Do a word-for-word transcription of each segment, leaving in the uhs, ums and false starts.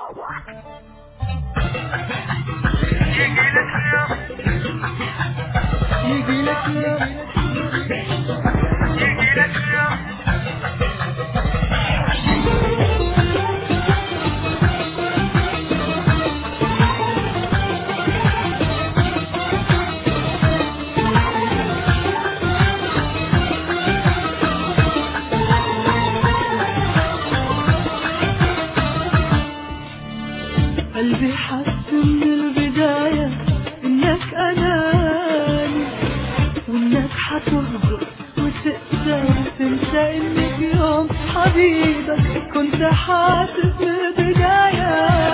قلبي حس من البداية انك اناني، وانك حتهجر وتقدر تنسى انك يوم حبيبك كنت حاسس من البداية.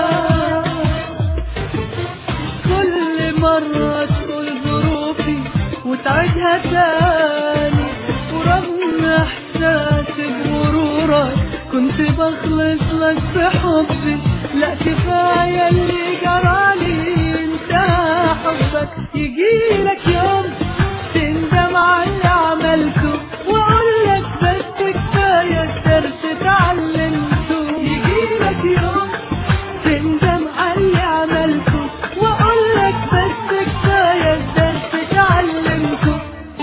كل مرة تقول ظروفي وتعيدها تاني، ورغم احساسك بغرورك كنت بخلص لك بحبي. لا كفاية اللي جرالي، انتهى حبك. يجيلك يوم تندم على اللي عملته، واقولك بس كفاية الدرس اتعلمته. يجيلك يوم تندم على اللي عملته، واقولك بس كفاية الدرس اتعلمته.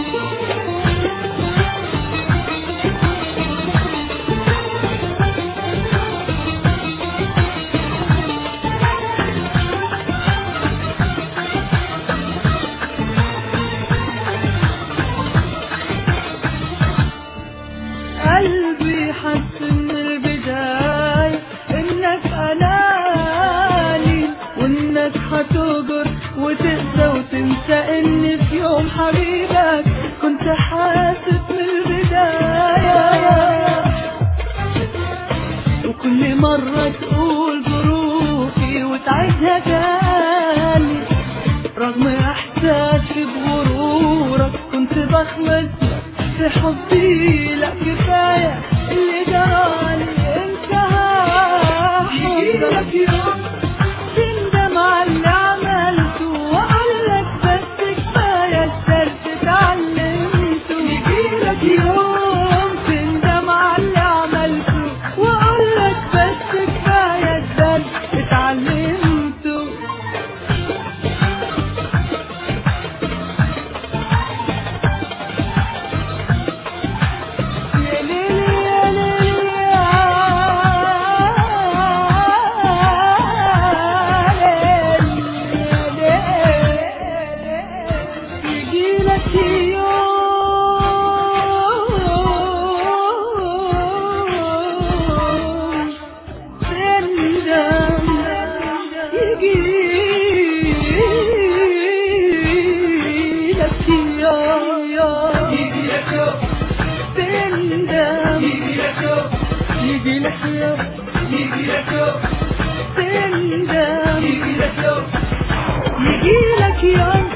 قلبي حس من البداية انك اناني، وانك حتهجر وتقسى وتنسى ان في يوم حبيبك كنت حاسس من البداية. وكل مرة تقول ظروفي وتعيدها تاني، رغم احساسي بغرورك كنت بخلص في حبي. لا كفاية اللي جرالي، انتهى حبك. يوم تندم على اللي عملته، واقولك بس كفاية الدرس اتعلمته. يجيلك يوم تندم على اللي عملته، واقولك بس كفاية الدرس اتعلمته. يجيلك يوم